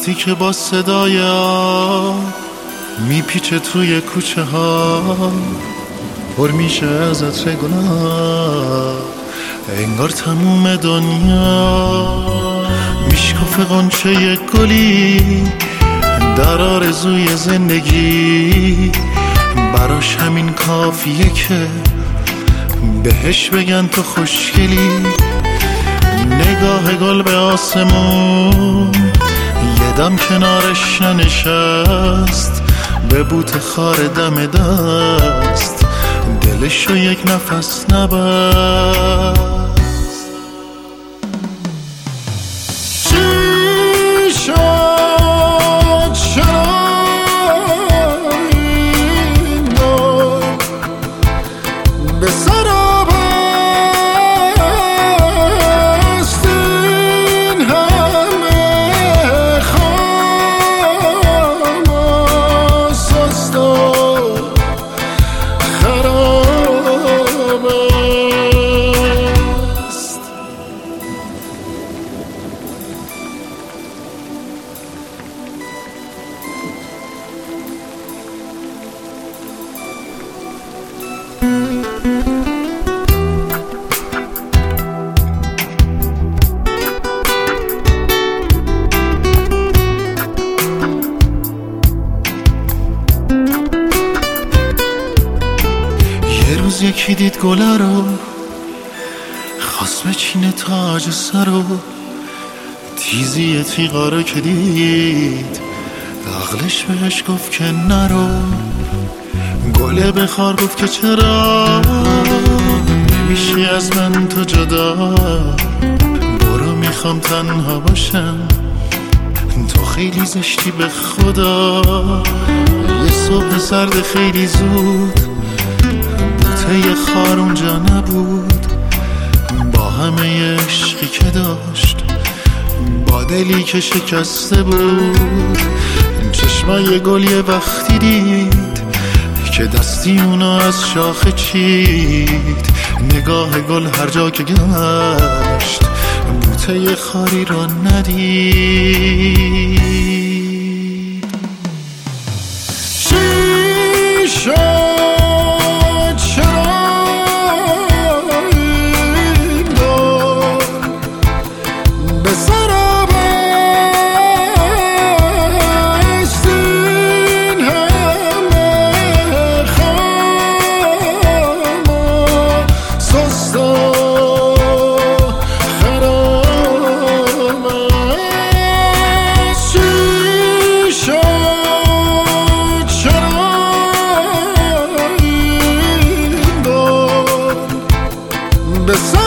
وقتی که با صدای آب میپیچه توی کوچه ها، پر میشه از عطر گلاب، انگار تموم دنیا میشکفه غنچه گلی در آرزوی زندگی. براش همین کافیه که بهش بگن تو خوشگلی. نگاه گل به آسمون یه دم کنارش ننشست، به بوت خار دم دست دلشو یک نفس نبست. چی شد چرا این دل به سر بست، این همه خام و سست و خراب است. یه روز یکی دید گله رو، خواست بچینه تاج سر رو، تیزی تیغا رو که دید عقلش بهش گفت که نرو. گله به خار گفت که چرا نمیشی از من تو جدا، برو میخوام تنها باشم، تو خیلی زشتی به خدا. یه صبح سرد خیلی زود بوته خار اونجا نبود، با همه عشقی که داشت، با دلی که شکسته بود. چشمای گل یه وقتی دید که دستی اونا از شاخه چید. نگاه گل هر جا که گشت بوته خاری را ندید. چی شد the sun.